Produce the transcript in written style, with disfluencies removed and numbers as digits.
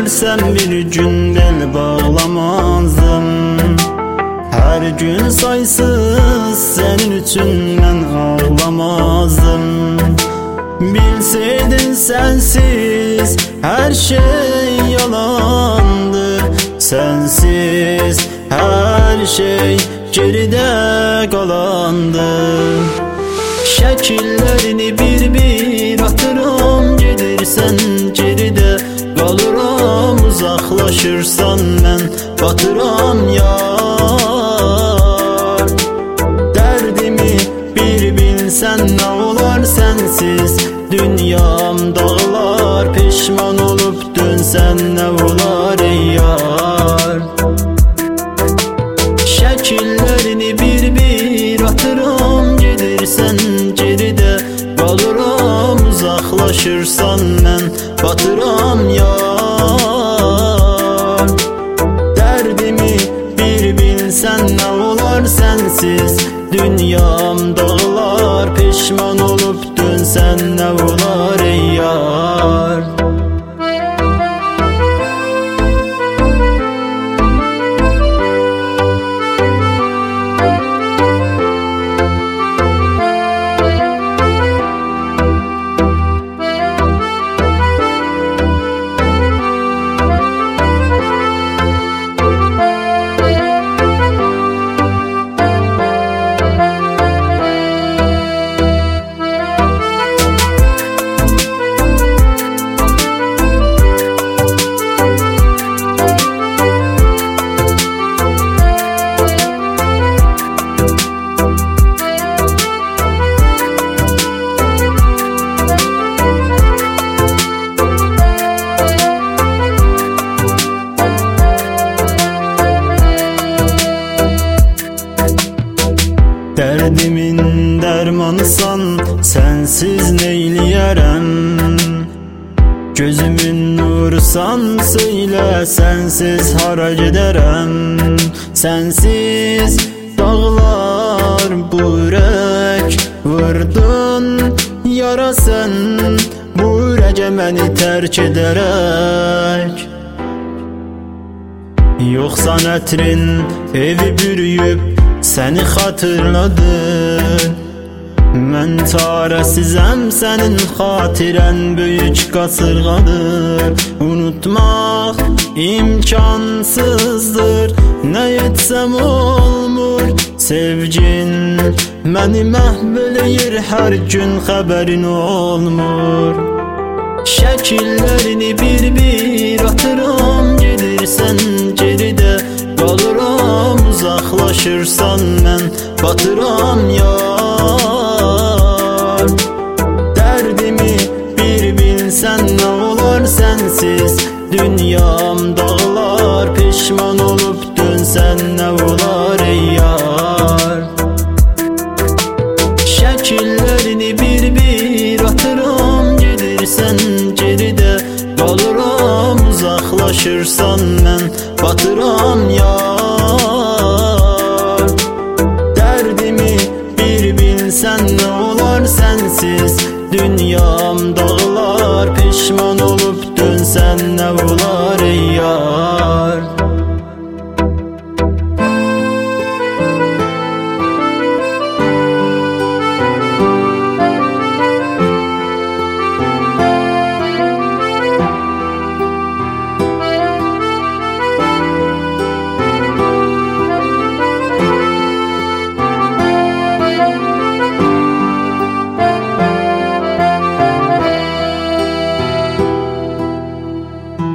gelsem bir gün bel bağlamazdım. Her gün saysız senin için ben ağlamazdım. Bilseydin sensiz her şey yalandır. Sensiz her şey geride kalandır. Şekillerini bir bir atıram, gelirsen geride kalıram. Uzaklaşırsan ben batıram yar. Derdimi bir bilsen ne olar sensiz. Dünyam dağlar, pişman olup dönsen ne olar ey yar. Şekillerini bir bir atıram, gelirsen geride kalıram. Uzaklaşırsan ben batıram yar. Derdimi bir bilsen ne olar sensiz. Dünyam dağlar, pişman olup dönsen ne olar ey yar. Derdimin dermanısan sensiz neyleyerem. Gözümün nurusan söyle sensiz hara giderem. Sensiz dağlar burek vurdun yara sen. Burece beni terk ederek. Yoksa netrin evi bürüyüp seni hatırladım. Ben çaresizem, senin hatiren büyük kasırgadır. Unutmak imkansızdır, ne etsem olmur. Sevgin beni məhvələyir, her gün haberin olmur. Şekillerini bir bir atıram, gelirsen geride kalıram. Uzaklaşırsan ben batıram yar. Derdimi bir bilsen ne olar sensiz. Dünyam dağlar, pişman olup dönsen ne olar ey yar. Şekillerini bir bir atıram, gelirsen geride kalıram. Uzaklaşırsan ben batıram yar. Derdimi bir bilsen ne olar sensiz. Dünyam dağlar, pişman olup dönsen ne olar ey yar.